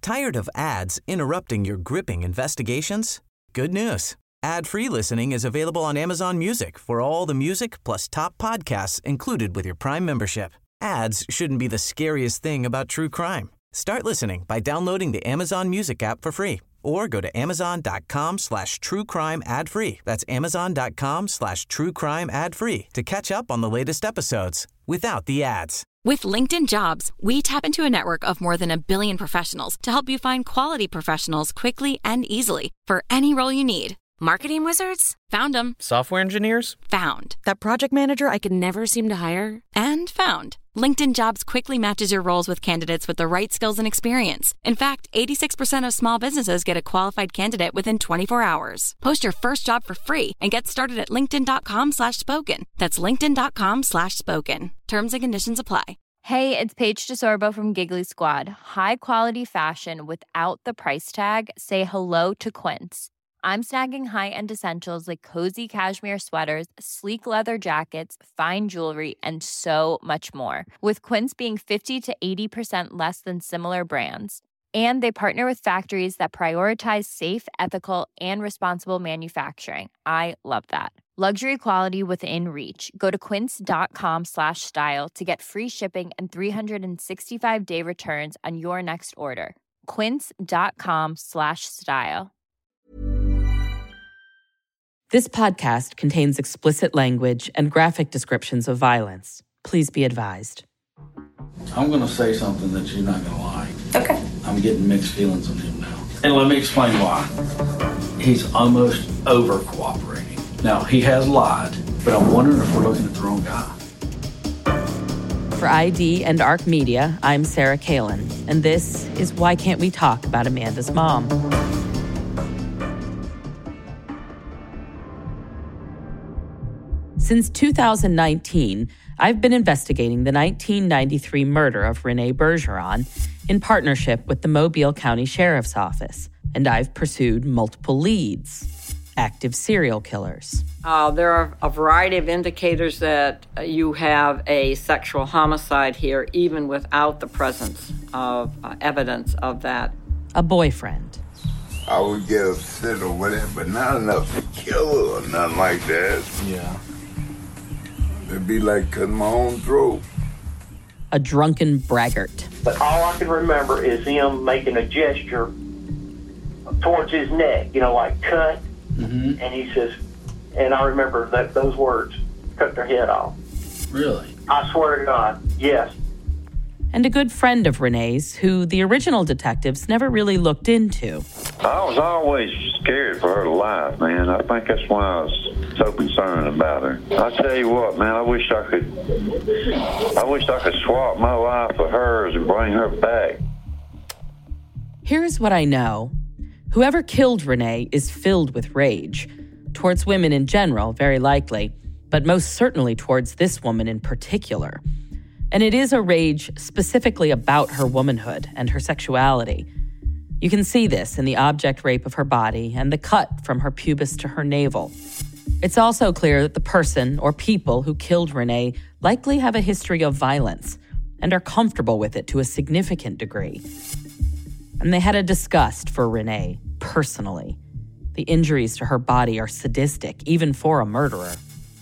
Tired of ads interrupting your gripping investigations? Good news. Ad-free listening is available on Amazon Music for all the music plus top podcasts included with your Prime membership. Ads shouldn't be the scariest thing about true crime. Start listening by downloading the Amazon Music app for free or go to amazon.com/truecrime ad-free. That's amazon.com/truecrime ad-free to catch up on the latest episodes without the ads. With LinkedIn Jobs, we tap into a network of more than 1 billion professionals to help you find quality professionals quickly and easily for any role you need. Marketing wizards? Found them. Software engineers? Found. That project manager I could never seem to hire? And found. LinkedIn Jobs quickly matches your roles with candidates with the right skills and experience. In fact, 86% of small businesses get a qualified candidate within 24 hours. Post your first job for free and get started at linkedin.com/spoken. That's linkedin.com/spoken. Terms and conditions apply. Hey, it's Paige DeSorbo from Giggly Squad. High quality fashion without the price tag. Say hello to Quince. I'm snagging high-end essentials like cozy cashmere sweaters, sleek leather jackets, fine jewelry, and so much more. With Quince being 50 to 80% less than similar brands. And they partner with factories that prioritize safe, ethical, and responsible manufacturing. I love that. Luxury quality within reach. Go to quince.com/style to get free shipping and 365-day returns on your next order. Quince.com/style. This podcast contains explicit language and graphic descriptions of violence. Please be advised. I'm going to say something that you're not going to like. Okay. I'm getting mixed feelings on him now. And let me explain why. He's almost over-cooperating. Now, he has lied, but I'm wondering if we're looking at the wrong guy. For ID and ARC Media, I'm Sarah Kalin, and this is Why Can't We Talk About Amanda's Mom? Since 2019, I've been investigating the 1993 murder of Renee Bergeron in partnership with the Mobile County Sheriff's Office, and I've pursued multiple leads, active serial killers. There are a variety of indicators that you have a sexual homicide here, even without the presence of evidence of that. A boyfriend. I would get upset or whatever, but not enough to kill her or nothing like that. Yeah. It'd be like cutting my own throat. A drunken braggart. But all I can remember is him making a gesture towards his neck, like cut. Mm-hmm. And he says, and I remember those words, cut their head off. Really? I swear to God, yes. And a good friend of Renee's, who the original detectives never really looked into. I was always scared for her life, man. I think that's why I was so concerned about her. I tell you what, man, I wish I could swap my life for hers and bring her back. Here's what I know. Whoever killed Renee is filled with rage. Towards women in general, very likely, but most certainly towards this woman in particular. And it is a rage specifically about her womanhood and her sexuality. You can see this in the object rape of her body and the cut from her pubis to her navel. It's also clear that the person or people who killed Renee likely have a history of violence and are comfortable with it to a significant degree. And they had a disgust for Renee, personally. The injuries to her body are sadistic, even for a murderer.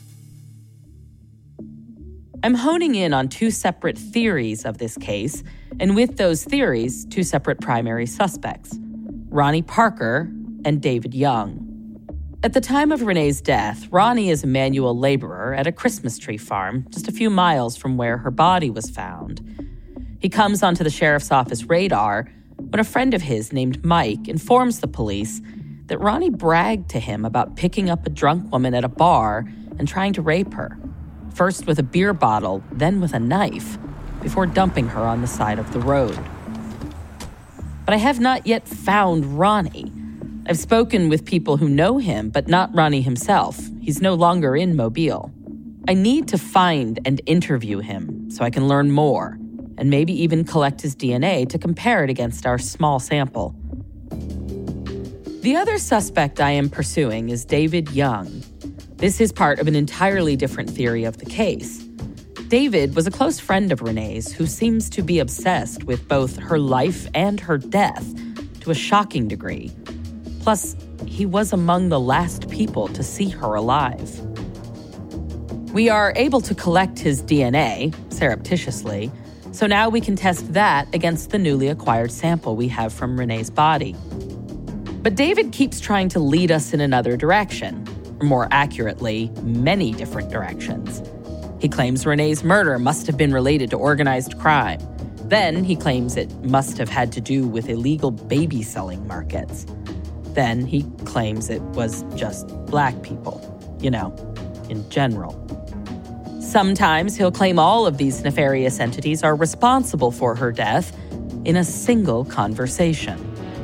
I'm honing in on two separate theories of this case, and with those theories, two separate primary suspects, Ronnie Parker and David Young. At the time of Renee's death, Ronnie is a manual laborer at a Christmas tree farm just a few miles from where her body was found. He comes onto the sheriff's office radar when a friend of his named Mike informs the police that Ronnie bragged to him about picking up a drunk woman at a bar and trying to rape her. First with a beer bottle, then with a knife, before dumping her on the side of the road. But I have not yet found Ronnie. I've spoken with people who know him, but not Ronnie himself. He's no longer in Mobile. I need to find and interview him so I can learn more, and maybe even collect his DNA to compare it against our small sample. The other suspect I am pursuing is David Young. This is part of an entirely different theory of the case. David was a close friend of Renee's who seems to be obsessed with both her life and her death to a shocking degree. Plus, he was among the last people to see her alive. We are able to collect his DNA, surreptitiously, so now we can test that against the newly acquired sample we have from Renee's body. But David keeps trying to lead us in another direction, or more accurately, many different directions. He claims Renee's murder must have been related to organized crime. Then he claims it must have had to do with illegal baby selling markets. Then he claims it was just black people, in general. Sometimes he'll claim all of these nefarious entities are responsible for her death in a single conversation.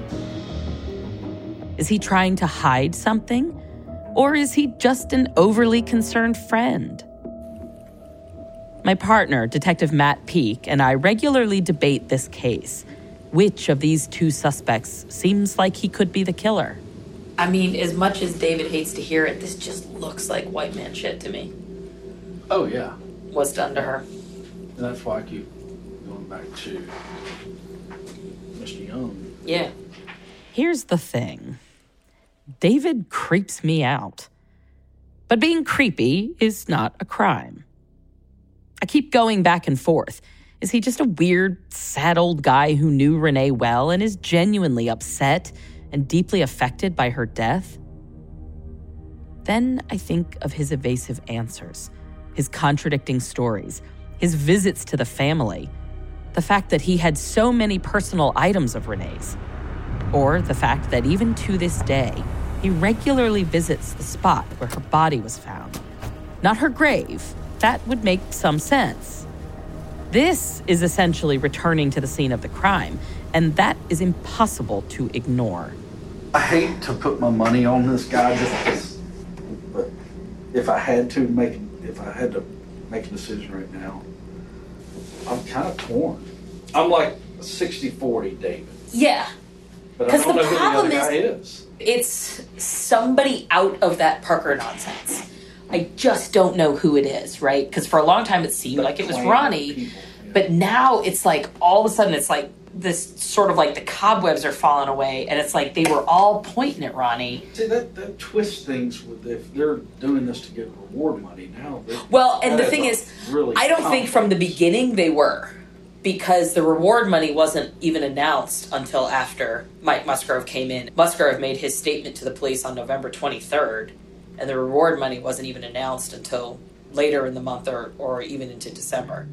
Is he trying to hide something? Or is he just an overly concerned friend? My partner, Detective Matt Peake, and I regularly debate this case. Which of these two suspects seems like he could be the killer? I mean, as much as David hates to hear it, this just looks like white man shit to me. Oh, yeah. What's done to her. And that's why I keep going back to Mr. Young. Yeah. Here's the thing. David creeps me out. But being creepy is not a crime. I keep going back and forth. Is he just a weird, sad old guy who knew Renee well and is genuinely upset and deeply affected by her death? Then I think of his evasive answers, his contradicting stories, his visits to the family, the fact that he had so many personal items of Renee's, or the fact that even to this day, he regularly visits the spot where her body was found. Not her grave. That would make some sense. This is essentially returning to the scene of the crime, and that is impossible to ignore. I hate to put my money on this guy just because, but if I had to make a decision right now, I'm kind of torn. I'm like 60-40 David. Yeah. But I don't know who the other guy is. It's somebody out of that Parker nonsense. I just don't know who it is, right? Because for a long time it seemed like it was Ronnie, but now it's like all of a sudden it's like this sort of like the cobwebs are falling away, and it's like they were all pointing at Ronnie. See, that twists things with if they're doing this to get reward money now. Well, and the thing is, really I don't think from the beginning they were, because the reward money wasn't even announced until after Mike Musgrove came in. Musgrove made his statement to the police on November 23rd, and the reward money wasn't even announced until later in the month or even into December.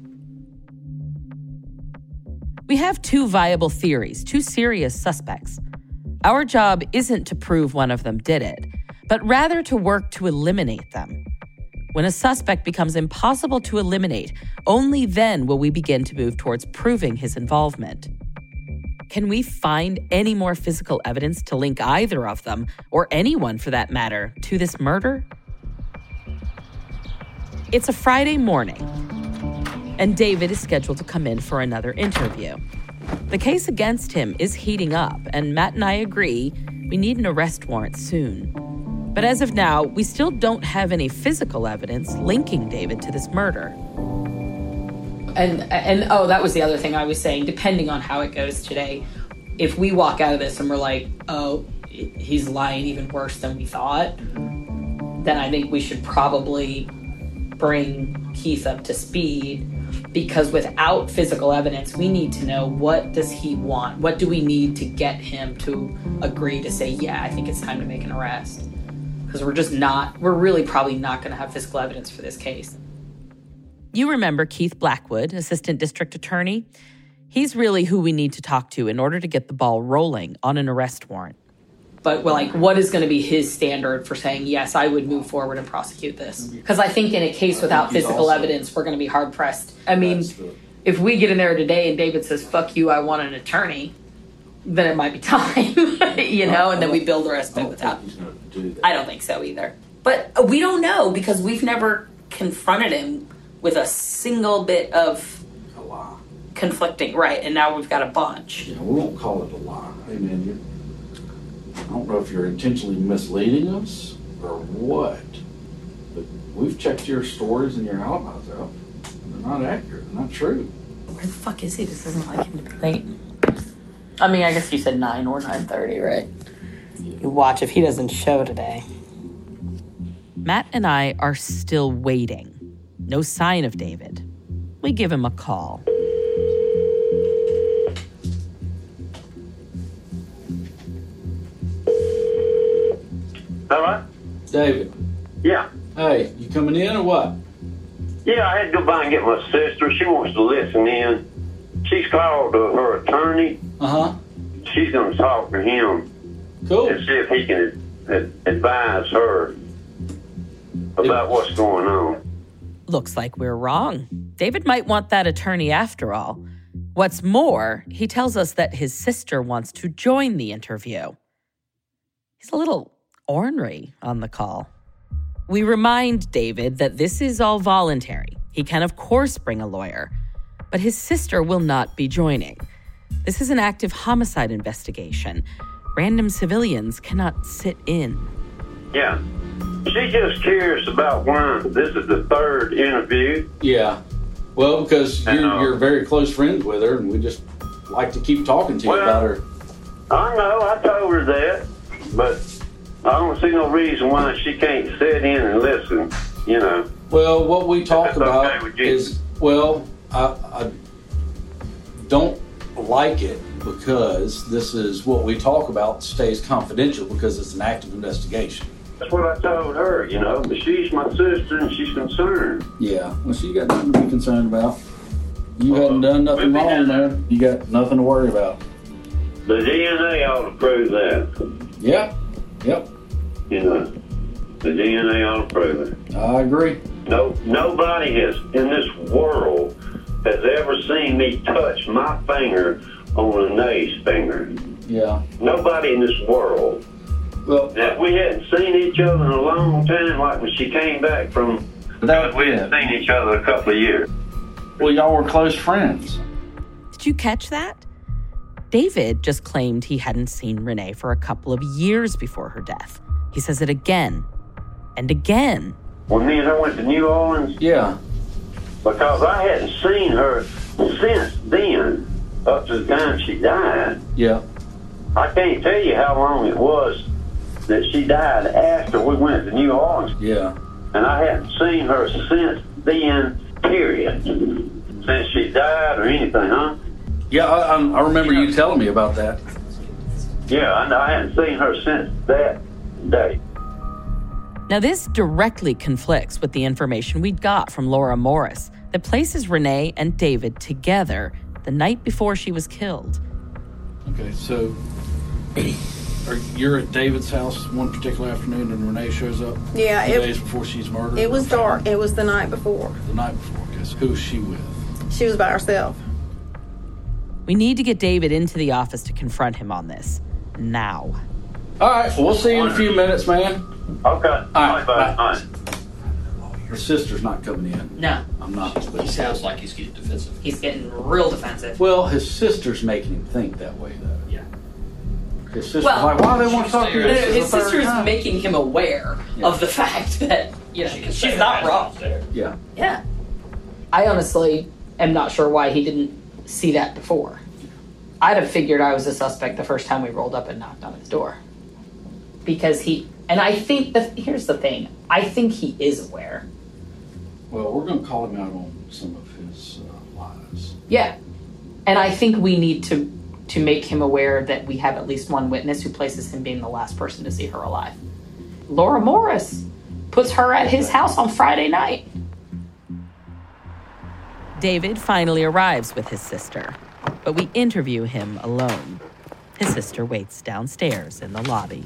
We have two viable theories, two serious suspects. Our job isn't to prove one of them did it, but rather to work to eliminate them. When a suspect becomes impossible to eliminate, only then will we begin to move towards proving his involvement. Can we find any more physical evidence to link either of them, or anyone for that matter, to this murder? It's a Friday morning, and David is scheduled to come in for another interview. The case against him is heating up, and Matt and I agree we need an arrest warrant soon. But as of now, we still don't have any physical evidence linking David to this murder. And oh, that was the other thing I was saying. Depending on how it goes today, if we walk out of this and we're like, oh, he's lying even worse than we thought, then I think we should probably bring Keith up to speed, because without physical evidence, we need to know, what does he want? What do we need to get him to agree to say, yeah, I think it's time to make an arrest? Because we're really probably not going to have physical evidence for this case. You remember Keith Blackwood, Assistant District Attorney? He's really who we need to talk to in order to get the ball rolling on an arrest warrant. But what is going to be his standard for saying, yes, I would move forward and prosecute this? Because I think in a case without physical evidence, we're going to be hard-pressed. I mean, if we get in there today and David says, fuck you, I want an attorney, then it might be time, and then we build the rest of it without. I don't think so either. But we don't know, because we've never confronted him with a single bit of a lie. Conflicting, right, and now we've got a bunch. Yeah, we won't call it a lie. Hey, man, I don't know if you're intentionally misleading us or what, but we've checked your stories and your alibis out. not accurate, not true. Where the fuck is he? This doesn't like him to be late. I mean, I guess you said 9 or 9:30, right? You watch if he doesn't show today. Matt and I are still waiting. No sign of David. We give him a call. Hello? David. Yeah. Hey, you coming in or what? Yeah, I had to go by and get my sister. She wants to listen in. She's called her attorney. Uh-huh. She's going to talk to him. Cool. And see if he can advise her about what's going on. Looks like we're wrong. David might want that attorney after all. What's more, he tells us that his sister wants to join the interview. He's a little ornery on the call. We remind David that this is all voluntary. He can, of course, bring a lawyer, but his sister will not be joining. This is an active homicide investigation. Random civilians cannot sit in. Yeah. She's just curious about why this is the third interview. Yeah. Well, because you're very close friends with her, and we just like to keep talking to you about her. I know, I told her that, but I don't see no reason why she can't sit in and listen, you know. Well, what we talk about is, I don't like it because this is what we talk about stays confidential because it's an active investigation. That's what I told her, you know, but she's my sister and she's concerned. Yeah, well, she got nothing to be concerned about. You hadn't done nothing wrong, man. You got nothing to worry about. The DNA ought to prove that. Yeah, yep. You know, the DNA ought to prove it. I agree. Nobody in this world has ever seen me touch my finger on Renee's finger. Yeah. Nobody in this world. Well, if we hadn't seen each other in a long time, like when she came back from, we hadn't seen each other a couple of years. Well, y'all were close friends. Did you catch that? David just claimed he hadn't seen Renee for a couple of years before her death. He says it again and again. When me and her went to New Orleans? Yeah. Because I hadn't seen her since then, up to the time she died. Yeah. I can't tell you how long it was that she died after we went to New Orleans. Yeah. And I hadn't seen her since then, period. Since she died or anything, huh? Yeah, I remember you telling me about that. Yeah, I hadn't seen her since that day. Now, this directly conflicts with the information we'd got from Laura Morris that places Renee and David together the night before she was killed. Okay, so you're at David's house one particular afternoon and Renee shows up? Yeah. 2 days before she's murdered? It was dark. It was the night before. The night before, okay. So who was she with? She was by herself. We need to get David into the office to confront him on this. Now. All right, well, we'll see you in a few minutes, man. Okay. All right. All right. Her sister's not coming in. No. I'm not. He sounds like he's getting defensive. He's getting real defensive. Well, his sister's making him think that way, though. Yeah. His sister's like, why do they want to talk to you? His sister's making him aware of the fact that, you know, she's not wrong. Yeah. Yeah. I honestly am not sure why he didn't see that before. I'd have figured I was a suspect the first time we rolled up and knocked on his door. Because and I think here's the thing, I think he is aware. Well, we're going to call him out on some of his lies. Yeah. And I think we need to make him aware that we have at least one witness who places him being the last person to see her alive. Laura Morris puts her at his house on Friday night. David finally arrives with his sister, but we interview him alone. His sister waits downstairs in the lobby.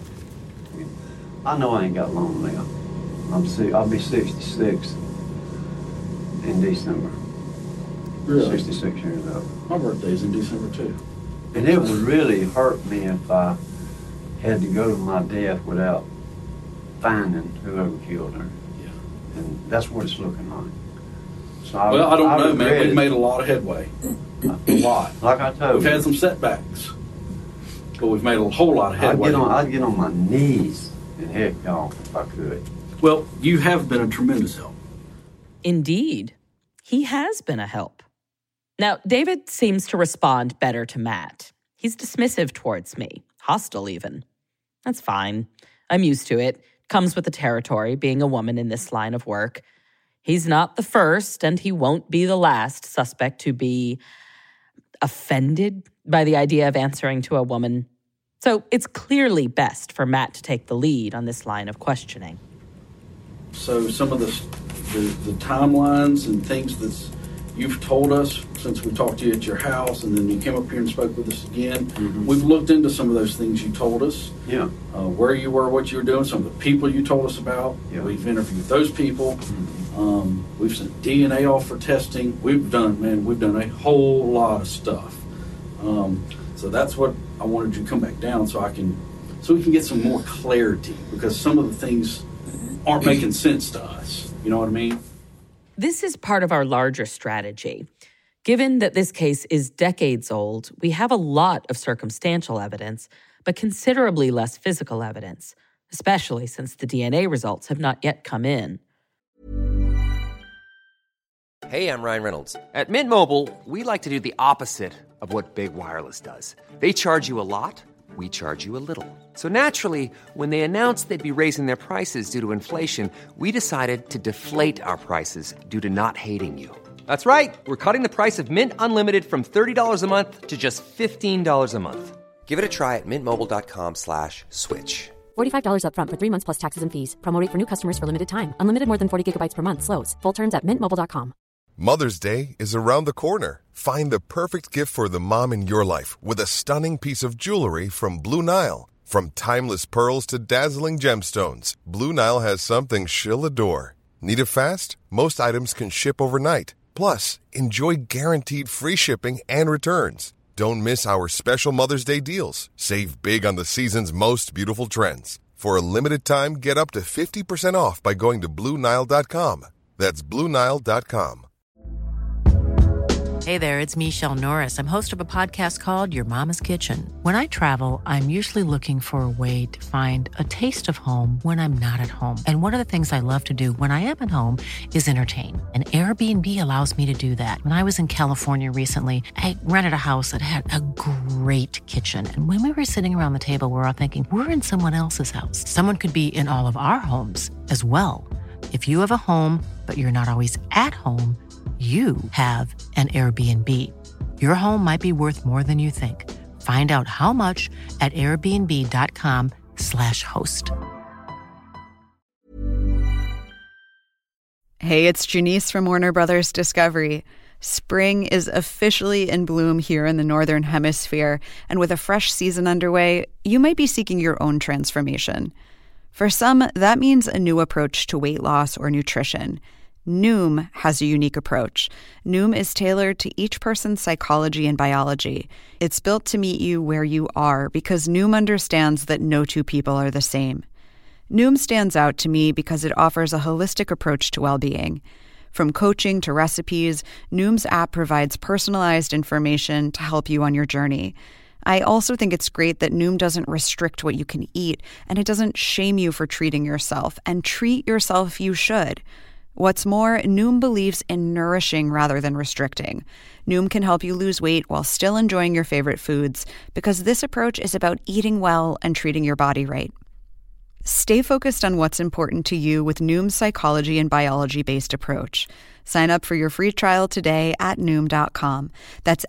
I know I ain't got long left. I'll be 66 in December. Really? 66 years old. My birthday's in December, too. And it would really hurt me if I had to go to my death without finding whoever killed her. Yeah. And that's what it's looking like. So I don't know, man. We've made a lot of headway. A lot. Like I told you. We've had some setbacks. But we've made a whole lot of headway. I'd get on my knees and head gone if I could. Well, you have been a tremendous help. Indeed. he has been a help. Now, David seems to respond better to Matt. He's dismissive towards me, hostile even. That's fine. I'm used to it. Comes with the territory, being a woman in this line of work. He's not the first, and he won't be the last suspect to be offended by the idea of answering to a woman. So it's clearly best for Matt to take the lead on this line of questioning. So some of the timelines and things that you've told us since we talked to you at your house, and then you came up here and spoke with us again, we've looked into some of those things you told us. Yeah. Where you were, what you were doing, some of the people you told us about. Yeah. We've interviewed those people. We've sent DNA off for testing. We've done a whole lot of stuff. So that's what I wanted you to come back down so we can get some more clarity, because some of the things aren't making sense to us. You know what I mean? This is part of our larger strategy. Given that this case is decades old, we have a lot of circumstantial evidence, but considerably less physical evidence, especially since the DNA results have not yet come in. Hey, I'm Ryan Reynolds. At Mint Mobile, we like to do the opposite of what Big Wireless does. They charge you a lot, we charge you a little. So naturally, when they announced they'd be raising their prices due to inflation, we decided to deflate our prices due to not hating you. That's right. We're cutting the price of Mint Unlimited from $30 a month to just $15 a month. Give it a try at mintmobile.com/switch. $45 up front for 3 months plus taxes and fees. Promo rate for new customers for limited time. Unlimited more than 40 gigabytes per month. Slows full terms at mintmobile.com. Mother's Day is around the corner. Find the perfect gift for the mom in your life with a stunning piece of jewelry from Blue Nile. From timeless pearls to dazzling gemstones, Blue Nile has something she'll adore. Need it fast? Most items can ship overnight. Plus, enjoy guaranteed free shipping and returns. Don't miss our special Mother's Day deals. Save big on the season's most beautiful trends. For a limited time, get up to 50% off by going to BlueNile.com. That's BlueNile.com. Hey there, it's Michelle Norris. I'm host of a podcast called Your Mama's Kitchen. When I travel, I'm usually looking for a way to find a taste of home when I'm not at home. And one of the things I love to do when I am at home is entertain. And Airbnb allows me to do that. When I was in California recently, I rented a house that had a great kitchen. And when we were sitting around the table, we're all thinking, we're in someone else's house. Someone could be in all of our homes as well. If you have a home, but you're not always at home, you have an Airbnb. Your home might be worth more than you think. Find out how much at airbnb.com/host. Hey, it's Janice from Warner Brothers Discovery. Spring is officially in bloom here in the Northern Hemisphere, and with a fresh season underway, you might be seeking your own transformation. For some, that means a new approach to weight loss or nutrition. Noom has a unique approach. Noom is tailored to each person's psychology and biology. It's built to meet you where you are because Noom understands that no two people are the same. Noom stands out to me because it offers a holistic approach to well-being. From coaching to recipes, Noom's app provides personalized information to help you on your journey. I also think it's great that Noom doesn't restrict what you can eat, and it doesn't shame you for treating yourself, and treat yourself you should. What's more, Noom believes in nourishing rather than restricting. Noom can help you lose weight while still enjoying your favorite foods because this approach is about eating well and treating your body right. Stay focused on what's important to you with Noom's psychology and biology-based approach. Sign up for your free trial today at Noom.com. That's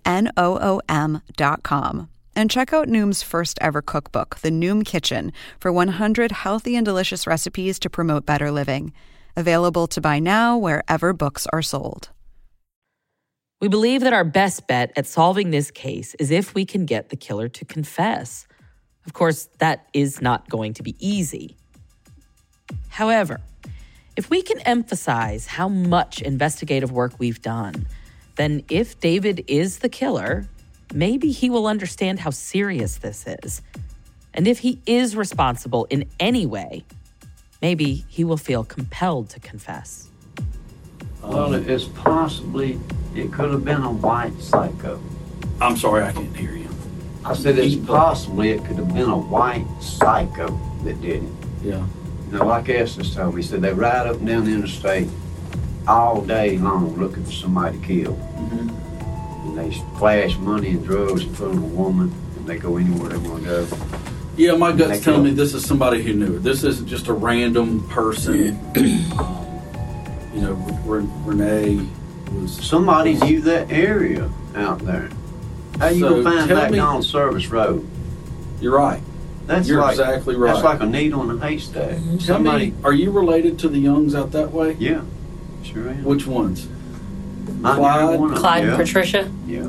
Noom.com. And check out Noom's first ever cookbook, The Noom Kitchen, for 100 healthy and delicious recipes to promote better living. Available to buy now wherever books are sold. We believe that our best bet at solving this case is if we can get the killer to confess. Of course, that is not going to be easy. However, if we can emphasize how much investigative work we've done, then if David is the killer, maybe he will understand how serious this is. And if he is responsible in any way, maybe he will feel compelled to confess. Well, it could have been a white psycho. I'm sorry, I can't hear you. I said it could have been a white psycho that did it. Yeah. You know, like Estes told me, he said they ride up and down the interstate. all day long looking for somebody to kill. And they flash money and drugs in front of a woman, and they go anywhere they want to go. Yeah, my gut's telling me this is somebody who knew her. This isn't just a random person. You know, Renee was... Somebody knew that area out there. How you going to find that on Service Road? You're right. You're exactly right. That's like a needle in a haystack. Somebody, are you related to the Youngs out that way? Yeah, sure am. Which ones? Clyde and Patricia? Yeah.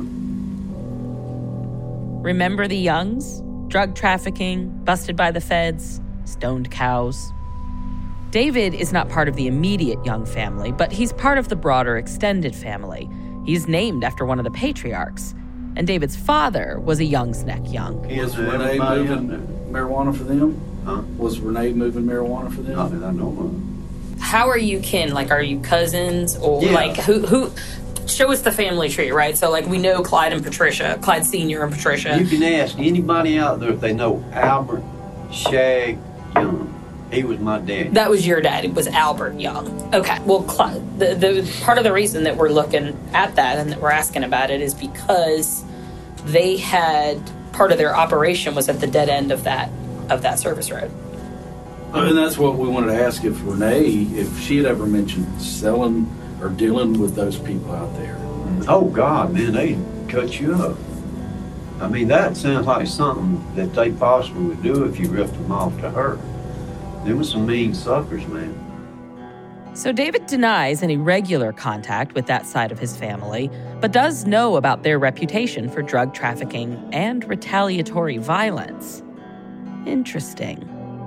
Remember the Youngs? Drug trafficking, busted by the feds, stoned cows. David is not part of the immediate Young family, but he's part of the broader extended family. He's named after one of the patriarchs. And David's father was a Young's Neck Young. Was Renee moving marijuana for them? Huh? Was Renee moving marijuana for them? Not that I know of. How are you kin? Like, are you cousins? Or, like, who... Show us the family tree, right? So, like, we know Clyde and Patricia, Clyde Sr. and Patricia. You can ask anybody out there if they know Albert Shag Young. He was my daddy. That was your dad. It was Albert Young. Okay. Well, Clyde, the part of the reason that we're looking at that and that we're asking about it is because they had part of their operation was at the dead end of that service road. And that's what we wanted to ask if Renee, if she had ever mentioned selling or dealing with those people out there. Oh, God, man, they cut you up. I mean, that sounds like something that they possibly would do if you ripped them off to her. There were some mean suckers, man. So David denies any regular contact with that side of his family, but does know about their reputation for drug trafficking and retaliatory violence. Interesting.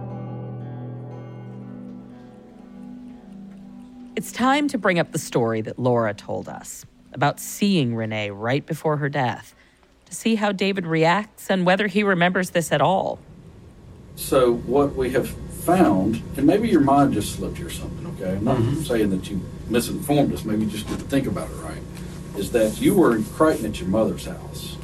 It's time to bring up the story that Laura told us about seeing Renee right before her death, to see how David reacts and whether he remembers this at all. So what we have found, and maybe your mind just slipped you or something, okay? I'm not saying that you misinformed us, maybe you just didn't think about it right, is that you were in Crichton at your mother's house.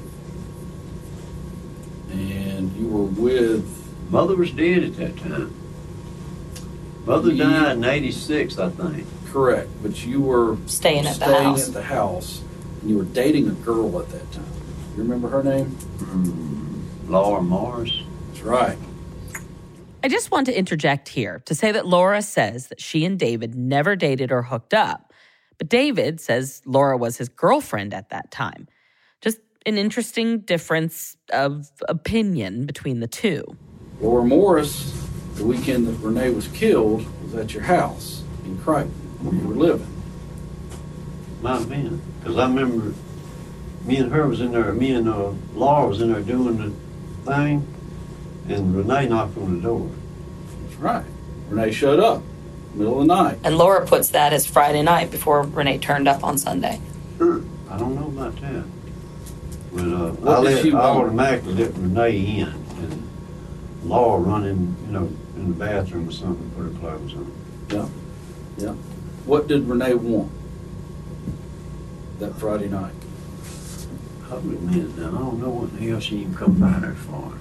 And you were with... Mother was dead at that time. Mother died in 86, I think. Correct, but you were staying at the house, and you were dating a girl at that time. You remember her name? Laura Morris. That's right. I just want to interject here to say that Laura says that she and David never dated or hooked up, but David says Laura was his girlfriend at that time. Just an interesting difference of opinion between the two. Laura Morris, the weekend that Renee was killed, was at your house in Crichton, where you were living. Might have been, because I remember me and her was in there, Laura was in there doing the thing, and Renee knocked on the door. That's right. Renee showed up, middle of the night. And Laura puts that as Friday night before Renee turned up on Sunday. I don't know about that. But I automatically let Renee in, and Laura run in the bathroom or something, put her clothes on. Yeah. What did Renee want that Friday night? Hold a minute now. I don't know what the hell she even come by there for.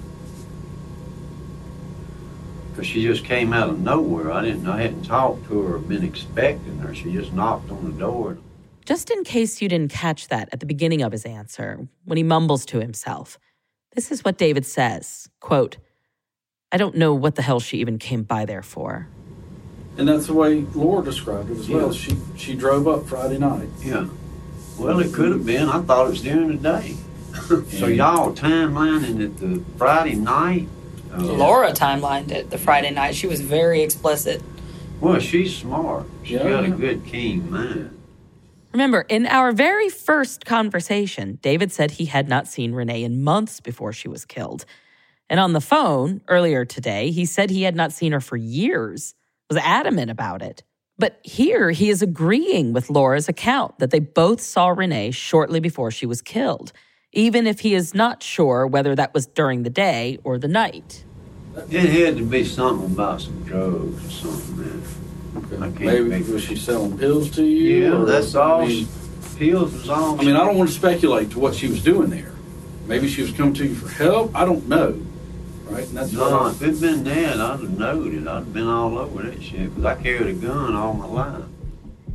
Because she just came out of nowhere. I hadn't talked to her or been expecting her. She just knocked on the door. Just in case you didn't catch that at the beginning of his answer, when he mumbles to himself, this is what David says, quote, "I don't know what the hell she even came by there for." And that's the way Laura described it as well. She drove up Friday night. Yeah. Well, it could have been. I thought it was during the day. So y'all timelining it the Friday night? Laura timelined it the Friday night. She was very explicit. Well, she's smart. She's got a good, keen mind. Remember, in our very first conversation, David said he had not seen Renee in months before she was killed. And on the phone earlier today, he said he had not seen her for years, was adamant about it. But here he is agreeing with Laura's account that they both saw Renee shortly before she was killed, even if he is not sure whether that was during the day or the night. It had to be something about some drugs or something, man. Okay. Maybe was she selling pills to you? Yeah, that's all. Pills was all. I mean, I don't want to speculate to what she was doing there. Maybe she was coming to you for help. I don't know. Right? And that's no, if it'd been that, I'd have known it. I'd have been all over that shit because I carried a gun all my life.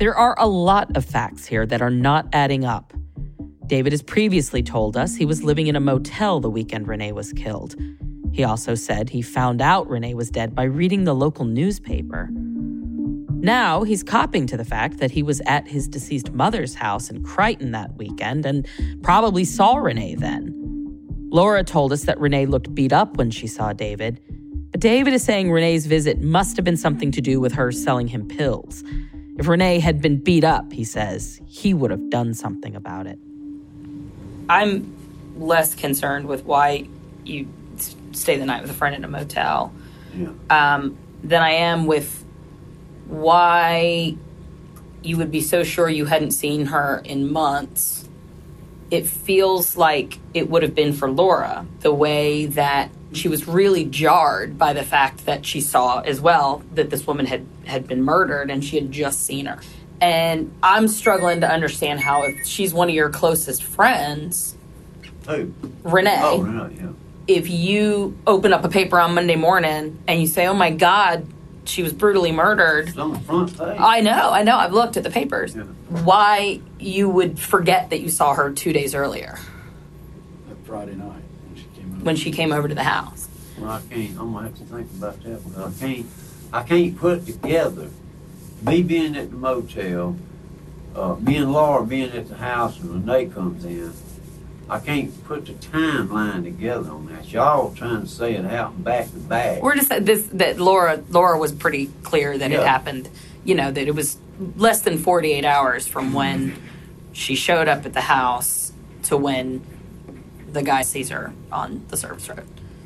There are a lot of facts here that are not adding up. David has previously told us he was living in a motel the weekend Renee was killed. He also said he found out Renee was dead by reading the local newspaper. Now he's copping to the fact that he was at his deceased mother's house in Crichton that weekend and probably saw Renee then. Laura told us that Renee looked beat up when she saw David, but David is saying Renee's visit must have been something to do with her selling him pills. If Renee had been beat up, he says, he would have done something about it. I'm less concerned with why you stay the night with a friend in a motel than I am with why you would be so sure you hadn't seen her in months. It feels like it would have been for Laura, the way that she was really jarred by the fact that she saw as well that this woman had been murdered and she had just seen her. And I'm struggling to understand how, if she's one of your closest friends, Renee. Oh, Renee, yeah. If you open up a paper on Monday morning and you say, oh my God, she was brutally murdered. It's on the front page. I know. I've looked at the papers. Yeah. Why you would forget that you saw her 2 days earlier. That Friday night when she came over to the house. Well, I'm going to have to think about that because I can't put it together. Me being at the motel, me and Laura being at the house and Renee comes in, I can't put the timeline together on that. Y'all trying to say it out back to back. We're just that Laura was pretty clear that it happened, that it was less than 48 hours from when she showed up at the house to when the guy sees her on the service road.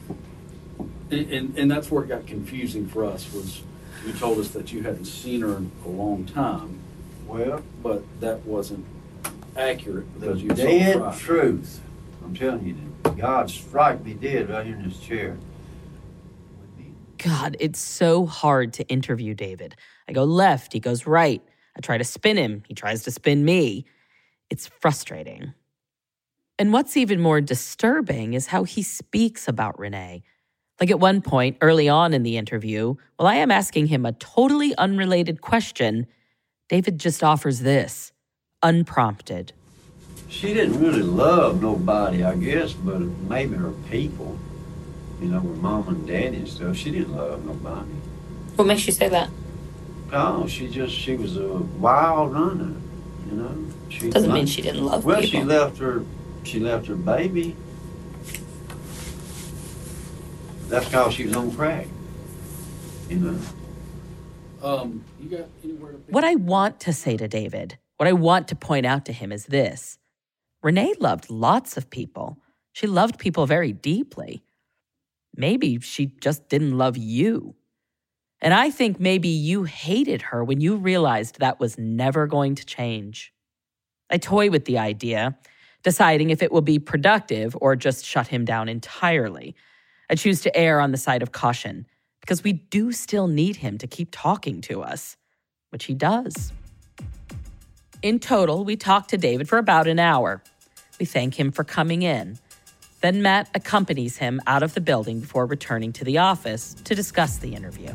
And that's where it got confusing for us, was you told us that you hadn't seen her in a long time. Well, but that wasn't accurate because you dead saw the truth. I'm telling you, God strike me dead right here in this chair. God, it's so hard to interview David. I go left, he goes right. I try to spin him, he tries to spin me. It's frustrating. And what's even more disturbing is how he speaks about Renee. Like at one point, early on in the interview, while I am asking him a totally unrelated question, David just offers this, unprompted. She didn't really love nobody, I guess, but maybe her people. Her mom and daddy and stuff. She didn't love nobody. What makes you say that? Oh, she was a wild runner, Doesn't mean she didn't love people. Well, she left her baby. That's because she was on crack, You got anywhere to be? What I want to say to David, what I want to point out to him is this. Renee loved lots of people. She loved people very deeply. Maybe she just didn't love you. And I think maybe you hated her when you realized that was never going to change. I toy with the idea, deciding if it will be productive or just shut him down entirely. I choose to err on the side of caution because we do still need him to keep talking to us, which he does. In total, we talk to David for about an hour. We thank him for coming in. Then Matt accompanies him out of the building before returning to the office to discuss the interview.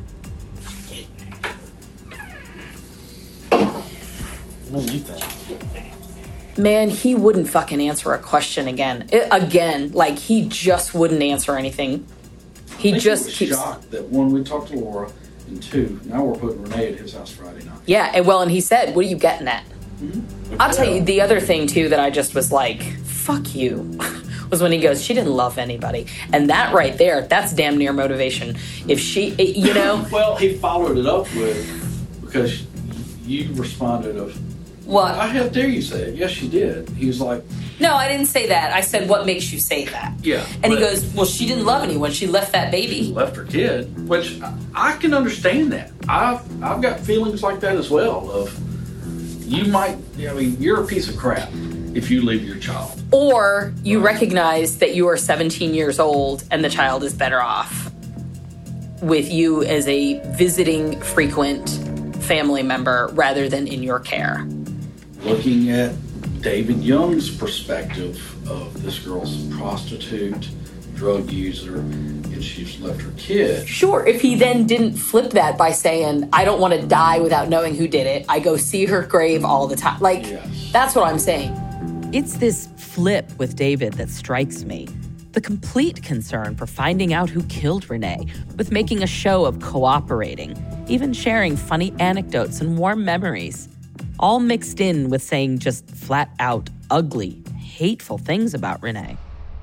What do you think? Man, he wouldn't fucking answer a question again. Like he just wouldn't answer anything. He just keeps shocked that one, we talked to Laura, and two, now we're putting Renee at his house Friday night. Yeah, and he said, "What are you getting at?" Mm-hmm. I'll tell you the other thing too that I just was like, "Fuck you," was when he goes, "She didn't love anybody," and that right there, that's damn near motivation. If she, Well, he followed it up with, because you responded of, what? How dare you say it? Yes, she did. He was like, no, I didn't say that. I said, what makes you say that? Yeah. And he goes, well, she didn't love anyone. She left that baby. Left her kid, which I can understand that. I've got feelings like that as well. Of you're a piece of crap if you leave your child. Or you recognize that you are 17 years old and the child is better off with you as a visiting frequent family member rather than in your care. Looking at David Young's perspective of this girl's prostitute, drug user and she's left her kid. Sure, if he then didn't flip that by saying, I don't want to die without knowing who did it. I go see her grave all the time. Like, that's what I'm saying. It's this flip with David that strikes me. The complete concern for finding out who killed Renee, with making a show of cooperating, even sharing funny anecdotes and warm memories, all mixed in with saying just flat out ugly, hateful things about Renee.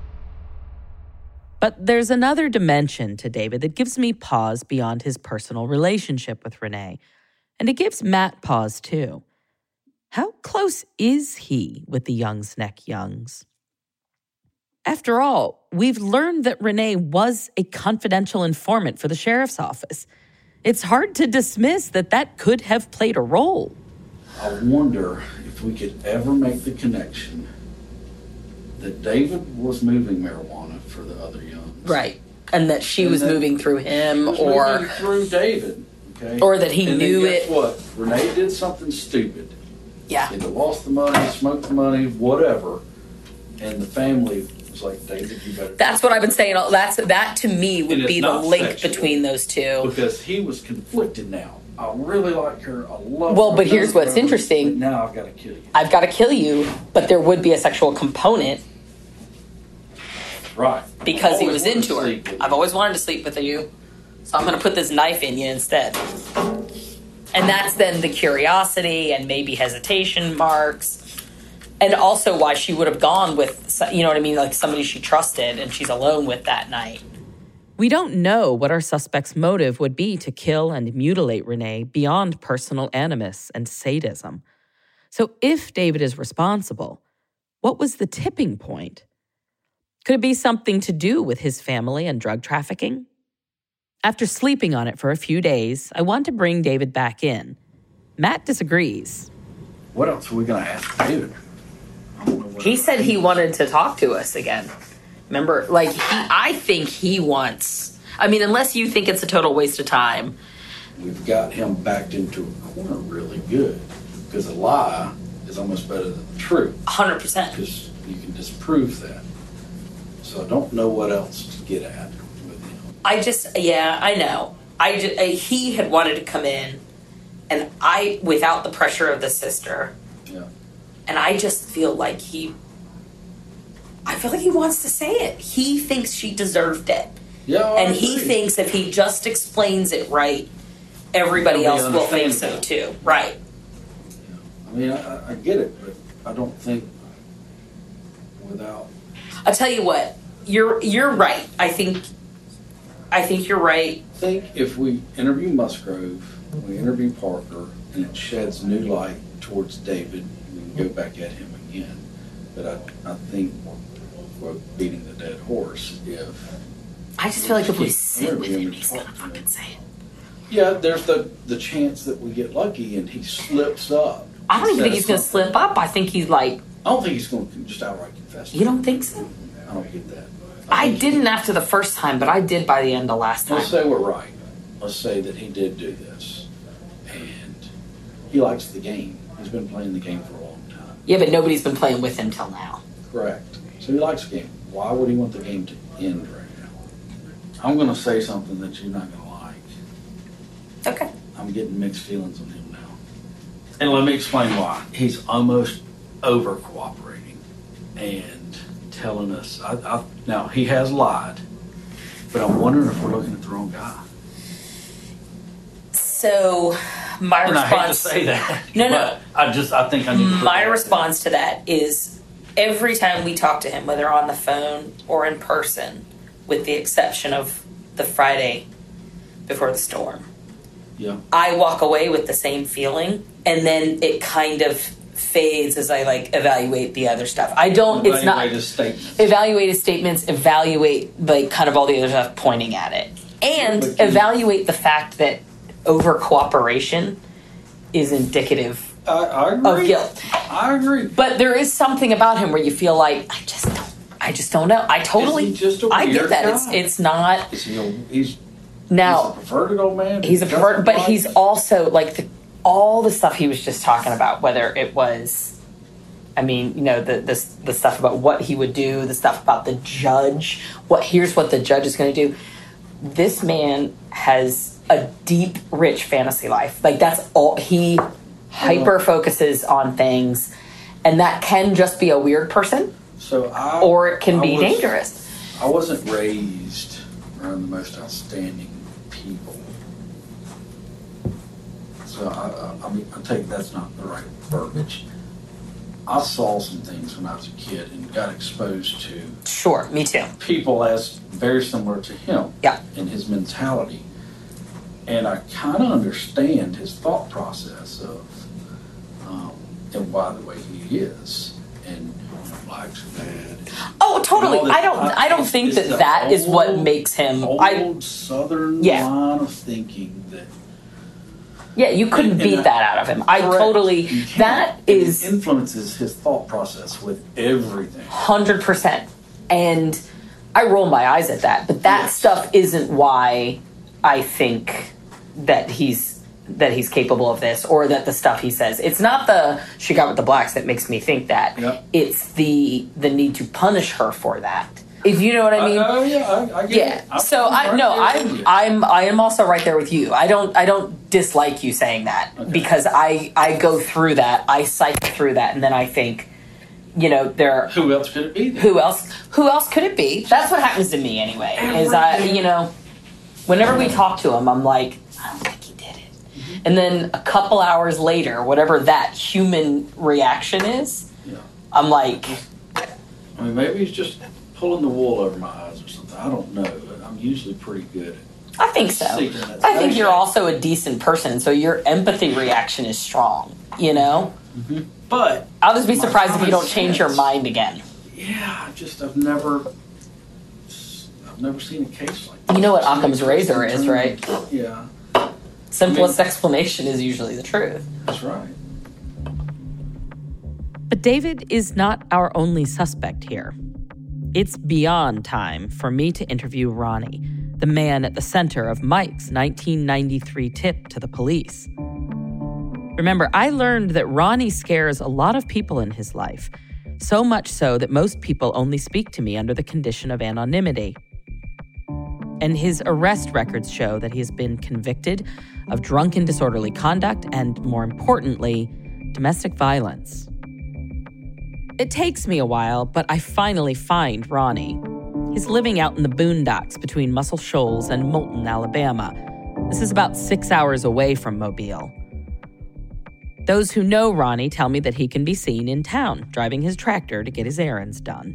But there's another dimension to David that gives me pause beyond his personal relationship with Renee. And it gives Matt pause too. How close is he with the Youngs Neck Youngs? After all, we've learned that Renee was a confidential informant for the sheriff's office. It's hard to dismiss that could have played a role. I wonder if we could ever make the connection that David was moving marijuana for the other Youngs. Right. And that she was moving through him or... moving through David, okay? Or that he knew then guess it. What? Renee did something stupid. Yeah. Either lost the money, smoked the money, whatever. And the family was like, David, you better... That's what I've been saying. That to me would be the link sexual, between those two. Because he was conflicted now. I really like her. I love her. Well, but here's what's interesting. But now I've got to kill you. I've got to kill you, but there would be a sexual component. Right. Because he was into her. I've always wanted to sleep with you, so I'm going to put this knife in you instead. And that's then the curiosity and maybe hesitation marks. And also why she would have gone with, you know what I mean, like somebody she trusted and she's alone with that night. We don't know what our suspect's motive would be to kill and mutilate Renee beyond personal animus and sadism. So if David is responsible, what was the tipping point? Could it be something to do with his family and drug trafficking? After sleeping on it for a few days, I want to bring David back in. Matt disagrees. What else are we going to ask David? He said he wanted to talk to us again. Remember, like, I think he wants... I mean, unless you think it's a total waste of time. We've got him backed into a corner really good. Because a lie is almost better than the truth. 100%. Because you can disprove that. So I don't know what else to get at with him. I know. He had wanted to come in, and without the pressure of the sister. Yeah. And I just feel like he wants to say it. He thinks she deserved it. Yeah, and he thinks if he just explains it right, everybody else will think so too. Right. I mean, I get it, but I don't think without... I'll tell you what, you're right. I think you're right. I think if we interview Musgrove, we interview Parker, and it sheds new light towards David, we can go back at him again. But I think we're beating the dead horse if... I just feel like if we sit with him, he's going to fucking say it. Yeah, there's the chance that we get lucky and he slips up. I don't even think he's going to slip up. I think he's like... I don't think he's going to just outright confess. You don't think so? I don't get that. I didn't after the first time, but I did by the end of last time. Let's say we're right. Let's say that he did do this. And he likes the game. He's been playing the game for a long time. Yeah, but nobody's been playing with him till now. Correct. So he likes the game. Why would he want the game to end right now? I'm going to say something that you're not going to like. Okay. I'm getting mixed feelings on him now. And let me explain why. He's almost over cooperating and telling us. Now, he has lied, but I'm wondering if we're looking at the wrong guy. So, my and response... I hate to say that. No. I think I need to put my that response to that is every time we talk to him, whether on the phone or in person, with the exception of the Friday before the storm, yeah, I walk away with the same feeling, and then it kind of fades as I evaluate the other stuff. I don't. It's not his statements. Evaluate his statements. Evaluate kind of all the other stuff pointing at it, and evaluate the fact that over cooperation is indicative I agree. of guilt. I agree. But there is something about him where you feel like I just don't know. I totally. Is he just a I get weird that. guy? It's not. He's He's a perverted old man. He's a pervert, but he's also all the stuff he was just talking about, whether it was, I mean, you know, the stuff about what he would do, the stuff about the judge. Here's what the judge is going to do. This man has a deep, rich fantasy life. Like, that's all. He hyper focuses on things, and that can just be a weird person, or it can be dangerous. I wasn't raised around the most outstanding people. So, I mean, I take that's not the right verbiage. I saw some things when I was a kid and got exposed to... Sure, me too. ...people as very similar to him. Yeah. In his mentality. And I kind of understand his thought process of and why the way he is. And black's bad. Oh, totally. I don't think that is what makes him... Old Southern line of thinking that... Yeah, you couldn't beat that out of him. I totally... That is... It influences his thought process with everything. 100%. And I roll my eyes at that. But that stuff isn't why I think that he's capable of this, or that the stuff he says. It's not the she got with the blacks that makes me think that. Yep. It's the need to punish her for that. If you know what I mean? I get it. So I am also right there with you. I don't dislike you saying that, because I go through that, I cycle through that, and then I think, you know, who else could it be then? Who else could it be? That's what happens to me anyway. You know, whenever we talk to him, I'm like, I don't think he did it. Mm-hmm. And then a couple hours later, whatever that human reaction is, I'm like, I mean, maybe he's just pulling the wool over my eyes or something. I don't know, but I'm usually pretty good at I think so. I think you're also a decent person, so your empathy reaction is strong, you know? Mm-hmm. But I'll just be surprised if you don't change your mind again. Yeah, I've never seen a case like that. You know what Occam's razor is, right? Yeah. Simplest explanation is usually the truth. That's right. But David is not our only suspect here. It's beyond time for me to interview Ronnie, the man at the center of Mike's 1993 tip to the police. Remember, I learned that Ronnie scares a lot of people in his life, so much so that most people only speak to me under the condition of anonymity. And his arrest records show that he has been convicted of drunken disorderly conduct and, more importantly, domestic violence. It takes me a while, but I finally find Ronnie. He's living out in the boondocks between Muscle Shoals and Moulton, Alabama. This is about 6 hours away from Mobile. Those who know Ronnie tell me that he can be seen in town, driving his tractor to get his errands done.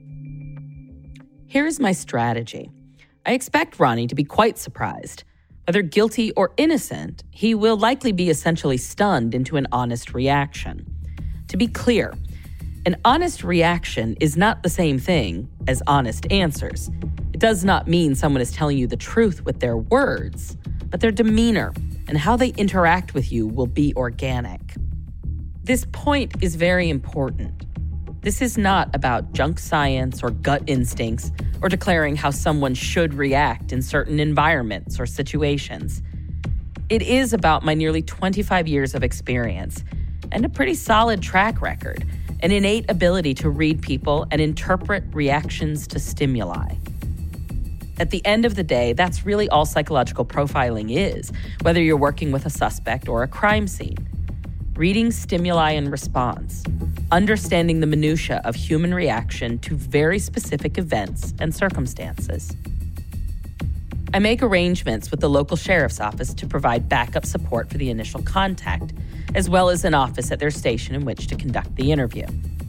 Here's my strategy. I expect Ronnie to be quite surprised. Whether guilty or innocent, he will likely be essentially stunned into an honest reaction. To be clear, an honest reaction is not the same thing as honest answers. It does not mean someone is telling you the truth with their words, but their demeanor and how they interact with you will be organic. This point is very important. This is not about junk science or gut instincts or declaring how someone should react in certain environments or situations. It is about my nearly 25 years of experience and a pretty solid track record, an innate ability to read people and interpret reactions to stimuli. At the end of the day, that's really all psychological profiling is, whether you're working with a suspect or a crime scene. Reading stimuli and response, understanding the minutia of human reaction to very specific events and circumstances. I make arrangements with the local sheriff's office to provide backup support for the initial contact, as well as an office at their station in which to conduct the interview.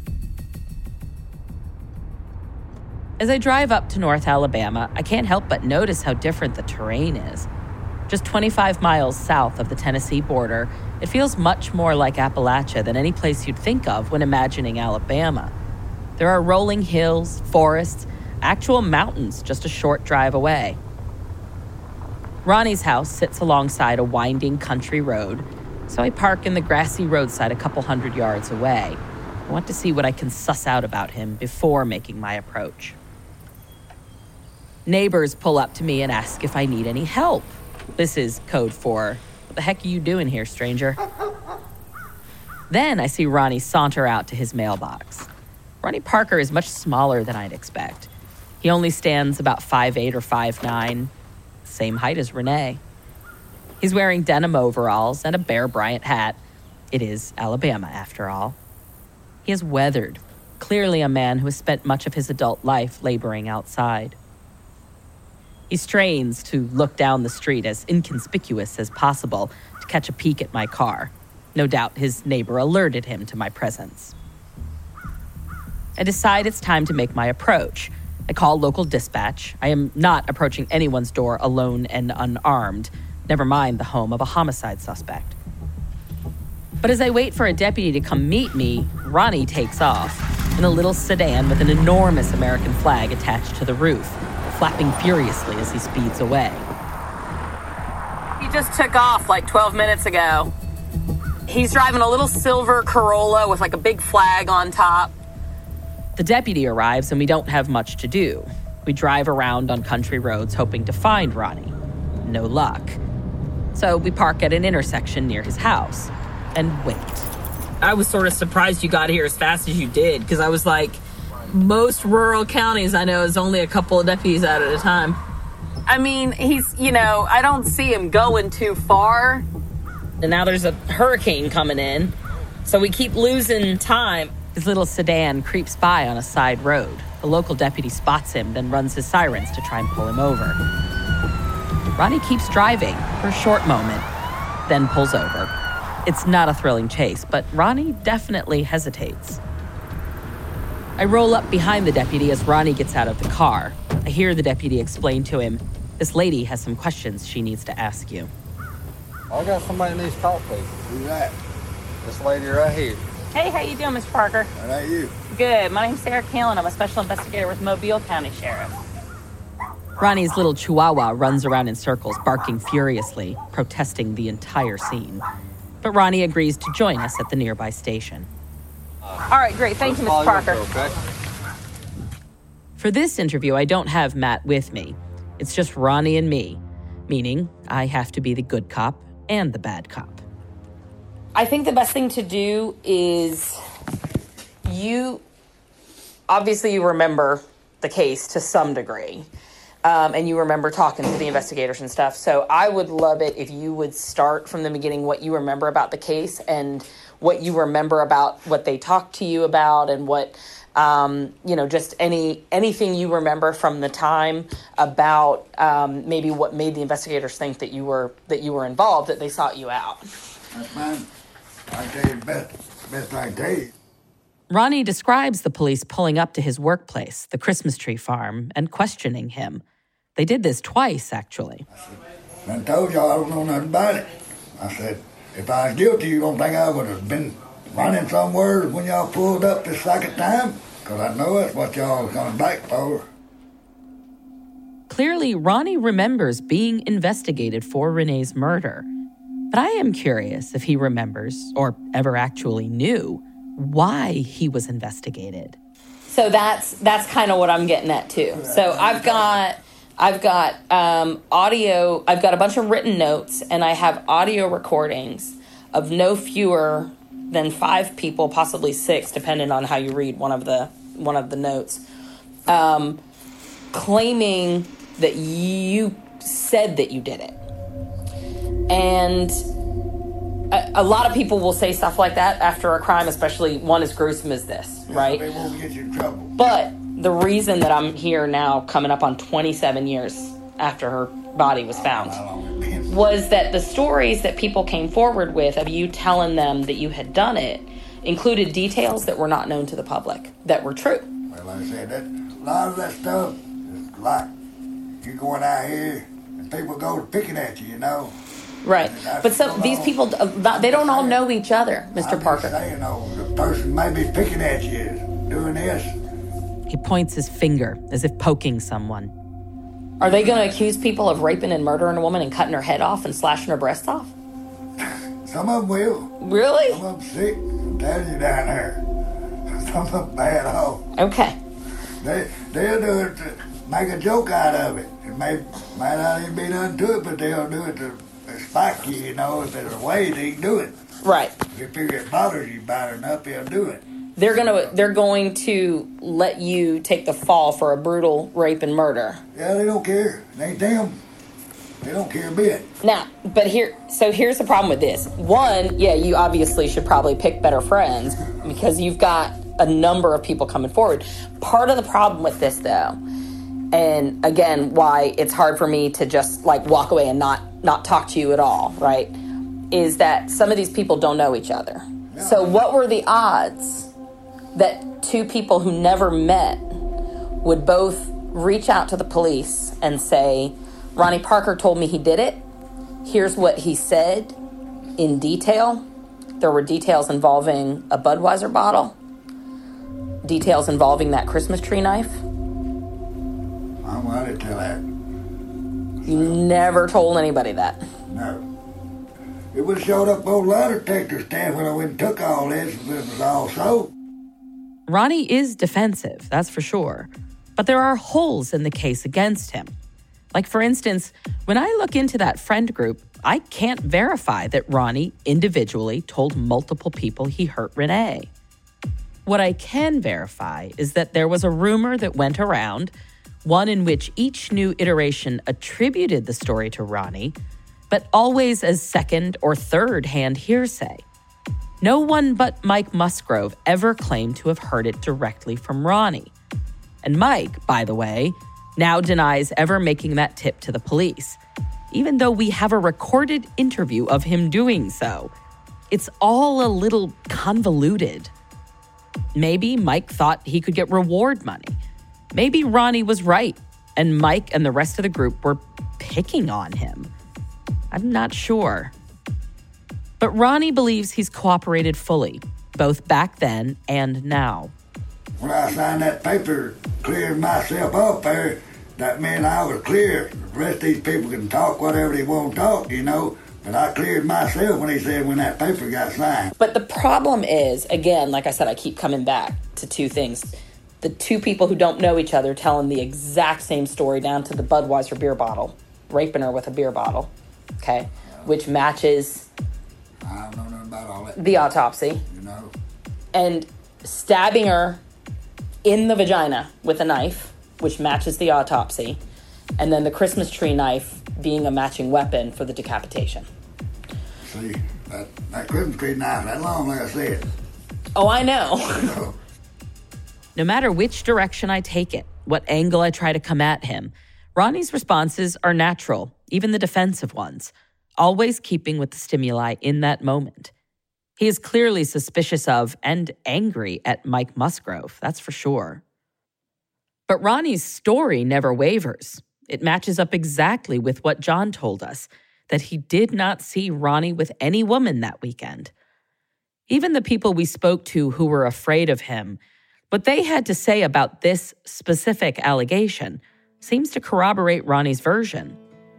As I drive up to North Alabama, I can't help but notice how different the terrain is. Just 25 miles south of the Tennessee border, it feels much more like Appalachia than any place you'd think of when imagining Alabama. There are rolling hills, forests, actual mountains just a short drive away. Ronnie's house sits alongside a winding country road, so I park in the grassy roadside a couple hundred yards away. I want to see what I can suss out about him before making my approach. Neighbors pull up to me and ask if I need any help. This is code for, what the heck are you doing here, stranger? Then I see Ronnie saunter out to his mailbox. Ronnie Parker is much smaller than I'd expect. He only stands about 5'8" or 5'9", same height as Renee. He's wearing denim overalls and a Bear Bryant hat. It is Alabama, after all. He is weathered, clearly a man who has spent much of his adult life laboring outside. He strains to look down the street as inconspicuous as possible to catch a peek at my car. No doubt his neighbor alerted him to my presence. I decide it's time to make my approach. I call local dispatch. I am not approaching anyone's door alone and unarmed, never mind the home of a homicide suspect. But as I wait for a deputy to come meet me, Ronnie takes off in a little sedan with an enormous American flag attached to the roof, flapping furiously as he speeds away. He just took off like 12 minutes ago. He's driving a little silver Corolla with like a big flag on top. The deputy arrives and we don't have much to do. We drive around on country roads hoping to find Ronnie. No luck. So we park at an intersection near his house and wait. I was sort of surprised you got here as fast as you did, because I was like, most rural counties I know is only a couple of deputies out at a time. I mean, he's, I don't see him going too far. And now there's a hurricane coming in, so we keep losing time. His little sedan creeps by on a side road. The local deputy spots him, then runs his sirens to try and pull him over. Ronnie keeps driving for a short moment, then pulls over. It's not a thrilling chase, but Ronnie definitely hesitates. I roll up behind the deputy as Ronnie gets out of the car. I hear the deputy explain to him, "This lady has some questions she needs to ask you." I got somebody that needs to talk to you. Who's that? This lady right here. Hey, how you doing, Mr. Parker? How are you? Good. My name's Sarah Kalin. I'm a special investigator with Mobile County Sheriff. Ronnie's little chihuahua runs around in circles, barking furiously, protesting the entire scene. But Ronnie agrees to join us at the nearby station. All right, great. Thank you, Mr. Parker. Okay. For this interview, I don't have Matt with me. It's just Ronnie and me, meaning I have to be the good cop and the bad cop. I think the best thing to do is you remember the case to some degree. And you remember talking to the investigators and stuff. So I would love it if you would start from the beginning, what you remember about the case and what you remember about what they talked to you about, and what, just anything you remember from the time about maybe what made the investigators think that you were involved, that they sought you out. That's fine. I tell you the best I can tell you. Ronnie describes the police pulling up to his workplace, the Christmas tree farm, and questioning him. They did this twice, actually. I told y'all I don't know nothing about it. I said, if I was guilty, you don't think I would have been running somewhere when y'all pulled up the second time? Because I know that's what y'all was coming back for. Clearly, Ronnie remembers being investigated for Renee's murder. But I am curious if he remembers, or ever actually knew, why he was investigated. So that's kind of what I'm getting at too. So I've got audio. I've got a bunch of written notes, and I have audio recordings of no fewer than 5 people, possibly 6, depending on how you read one of the notes, claiming that you said that you did it. And a lot of people will say stuff like that after a crime, especially one as gruesome as this, right? They won't get you in trouble. But the reason that I'm here now, coming up on 27 years after her body was found, was that the stories that people came forward with of you telling them that you had done it included details that were not known to the public, that were true. Well, like I said, a lot of that stuff is like you going out here and people go picking at you, Right. But these people, they don't all know each other, Mr. Parker. Saying, the person may be picking at you doing this. He points his finger as if poking someone. Are they going to accuse people of raping and murdering a woman and cutting her head off and slashing her breasts off? Some of them will. Really? Some of them sick. I'm telling you down there. Some of them bad off. Okay. They'll do it to make a joke out of it. It might not even be nothing to it, but they'll do it to spike you, you know, if there's a way they can do it. Right. If you figure it bothers you bad enough, they'll do it. They're going to let you take the fall for a brutal rape and murder. Yeah, they don't care. It ain't them. They don't care a bit. Now, but here's the problem with this. One, yeah, you obviously should probably pick better friends because you've got a number of people coming forward. Part of the problem with this, though, and again, why it's hard for me to just like walk away and not talk to you at all, right, is that some of these people don't know each other. Yeah. So what were the odds that two people who never met would both reach out to the police and say, Ronnie Parker told me he did it. Here's what he said in detail. There were details involving a Budweiser bottle, details involving that Christmas tree knife. I didn't tell that. You never told anybody that. No. It would have showed up on lie detector stand when I went and took all this if it was all so. Ronnie is defensive, that's for sure. But there are holes in the case against him. Like, for instance, when I look into that friend group, I can't verify that Ronnie individually told multiple people he hurt Renee. What I can verify is that there was a rumor that went around, one in which each new iteration attributed the story to Ronnie, but always as second or third-hand hearsay. No one but Mike Musgrove ever claimed to have heard it directly from Ronnie. And Mike, by the way, now denies ever making that tip to the police, even though we have a recorded interview of him doing so. It's all a little convoluted. Maybe Mike thought he could get reward money. Maybe Ronnie was right, and Mike and the rest of the group were picking on him. I'm not sure. But Ronnie believes he's cooperated fully, both back then and now. When I signed that paper clearing myself up there, that meant I was clear. The rest of these people can talk whatever they want to talk, you know. But I cleared myself when he said when that paper got signed. But the problem is, again, like I said, I keep coming back to two things. The two people who don't know each other telling the exact same story down to the Budweiser beer bottle, raping her with a beer bottle, okay, which matches I don't know nothing about all that. The autopsy. You know. And stabbing her in the vagina with a knife, which matches the autopsy, and then the Christmas tree knife being a matching weapon for the decapitation. See, that Christmas tree knife, that long, like I said. Oh, I know. No matter which direction I take it, what angle I try to come at him, Ronnie's responses are natural, even the defensive ones, always keeping with the stimuli in that moment. He is clearly suspicious of and angry at Mike Musgrove, that's for sure. But Ronnie's story never wavers. It matches up exactly with what John told us, that he did not see Ronnie with any woman that weekend. Even the people we spoke to who were afraid of him, what they had to say about this specific allegation seems to corroborate Ronnie's version.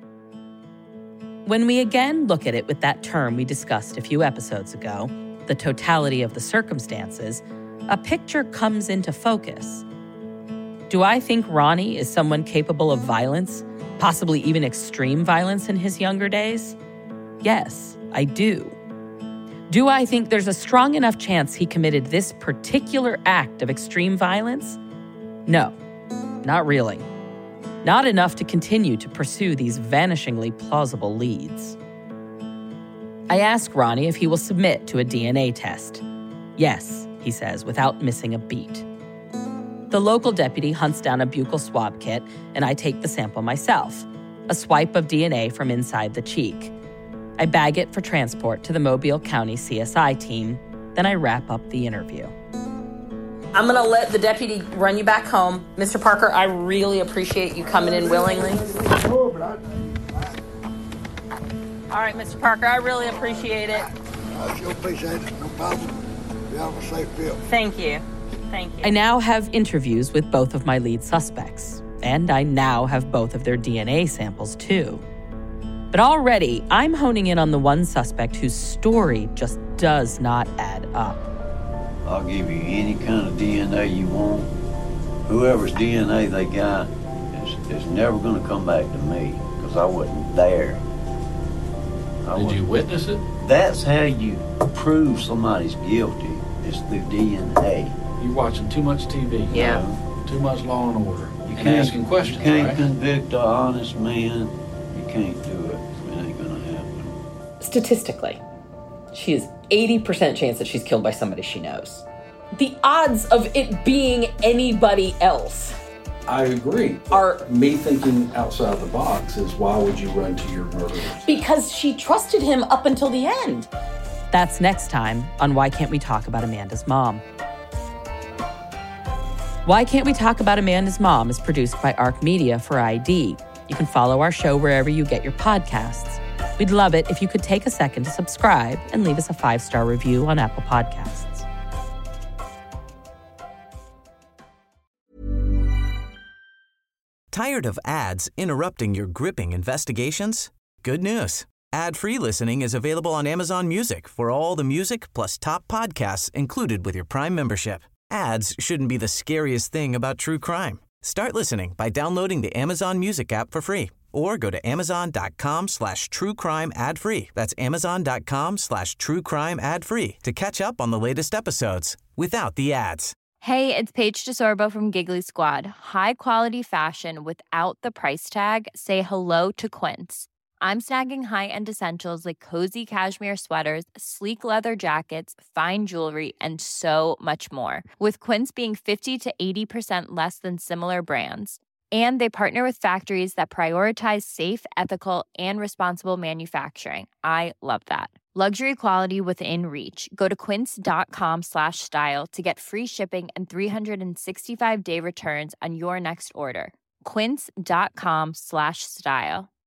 When we again look at it with that term we discussed a few episodes ago, the totality of the circumstances, a picture comes into focus. Do I think Ronnie is someone capable of violence, possibly even extreme violence in his younger days? Yes, I do. Do I think there's a strong enough chance he committed this particular act of extreme violence? No, not really. Not enough to continue to pursue these vanishingly plausible leads. I ask Ronnie if he will submit to a DNA test. Yes, he says, without missing a beat. The local deputy hunts down a buccal swab kit, and I take the sample myself, a swipe of DNA from inside the cheek. I bag it for transport to the Mobile County CSI team, then I wrap up the interview. I'm going to let the deputy run you back home. Mr. Parker, I really appreciate you coming in willingly. All right, Mr. Parker, I really appreciate it. I sure appreciate it. No problem. You have a safe trip. Thank you. Thank you. I now have interviews with both of my lead suspects, and I now have both of their DNA samples, too. But already, I'm honing in on the one suspect whose story just does not add up. I'll give you any kind of DNA you want. Whoever's DNA they got is never going to come back to me because I wasn't there. Did you witness it? That's how you prove somebody's guilty, is through DNA. You're watching too much TV. Yeah. Too much Law and Order. And asking questions, You can't right? convict an honest man. You can't do it. It ain't gonna happen. Statistically, she has 80% chance that she's killed by somebody she knows. The odds of it being anybody else I agree. are... Me thinking outside the box is, why would you run to your murderer? Because she trusted him up until the end. That's next time on Why Can't We Talk About Amanda's Mom? Why Can't We Talk About Amanda's Mom is produced by ARC Media for ID. You can follow our show wherever you get your podcasts. We'd love it if you could take a second to subscribe and leave us a 5-star review on Apple Podcasts. Tired of ads interrupting your gripping investigations? Good news. Ad-free listening is available on Amazon Music for all the music plus top podcasts included with your Prime membership. Ads shouldn't be the scariest thing about true crime. Start listening by downloading the Amazon Music app for free or go to amazon.com/truecrime ad-free. That's amazon.com/truecrime ad-free to catch up on the latest episodes without the ads. Hey, it's Paige DeSorbo from Giggly Squad. High quality fashion without the price tag. Say hello to Quince. I'm snagging high-end essentials like cozy cashmere sweaters, sleek leather jackets, fine jewelry, and so much more. With Quince being 50 to 80% less than similar brands. And they partner with factories that prioritize safe, ethical, and responsible manufacturing. I love that. Luxury quality within reach. Go to quince.com/style to get free shipping and 365-day returns on your next order. Quince.com/style.